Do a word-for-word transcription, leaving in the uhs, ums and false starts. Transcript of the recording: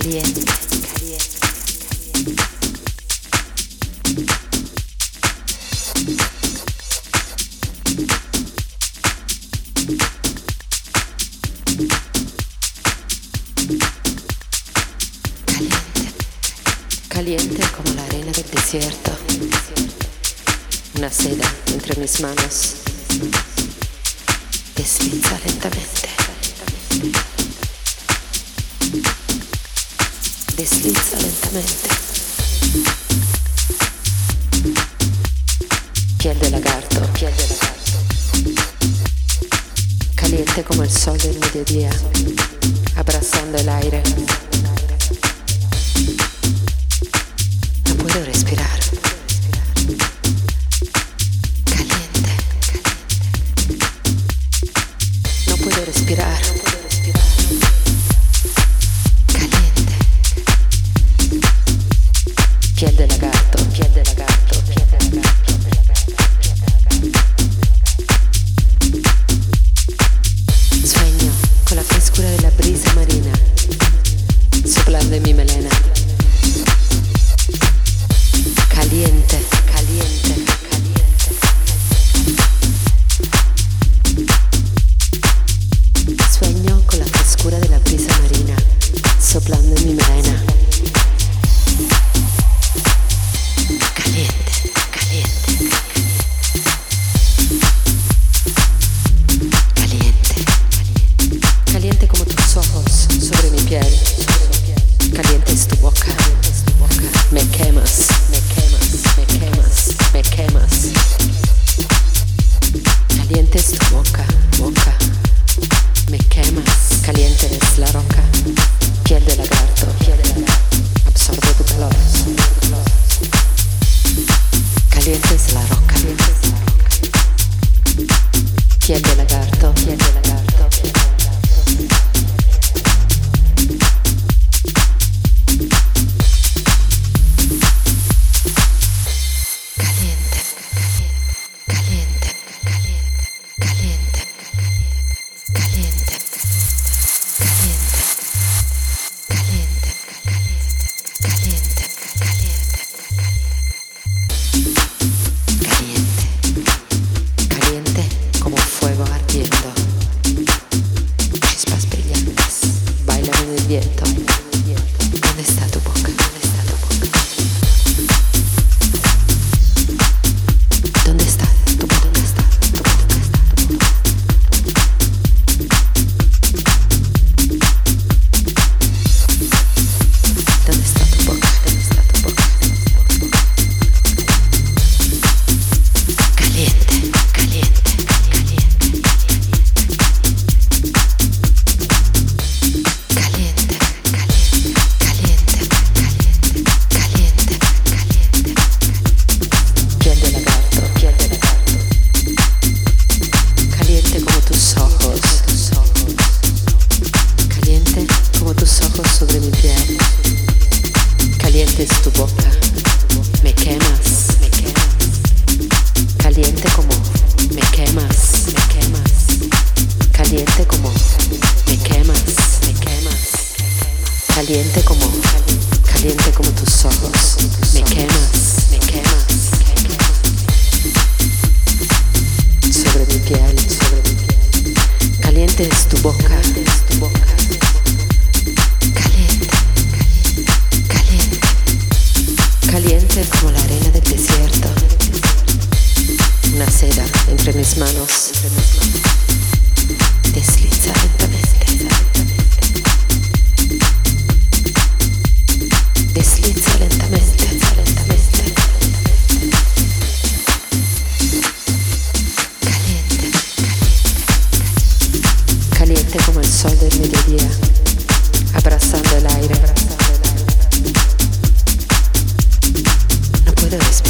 caliente, caliente. Caliente como la arena del desierto, una seda entre mis manos desliza lentamente, desliza lentamente, piel de lagarto, piel de lagarto, caliente como el sol del mediodía, abrazando el aire. Puedo respirar. Caliente, caliente. No puedo respirar. Caliente. Piel de lagarto, piel de lagarto, piel de lagarto. Sueño con la frescura de la brisa marina soplando en mi melena. Caliente, caliente, caliente. Sueño con la frescura de la brisa marina soplando en mi melena. Caliente, caliente, caliente. Caliente como tus ojos sobre mi piel. Caliente es tu boca. Me quemas, me quemas, me quemas, me quemas. Caliente es tu boca, boca. Me quemas. Caliente es la roca. Piel de lagarto, piel de lagarto. Absorbe tu calor. Caliente es la roca, caliente es la roca. Piel de lagarto, piel de lagarto, piel de lagarto. Caliente como, caliente como tus ojos. Me quemas, me quemas. Sobre mi piel, sobre mi piel. Caliente es tu boca, es tu boca. Caliente, caliente, caliente. Caliente como la arena del desierto. Una seda entre mis manos. Desliza lentamente. Desliza lentamente, lentamente. Caliente, caliente. Caliente como el sol del mediodía, abrazando el aire. No puedo respirar.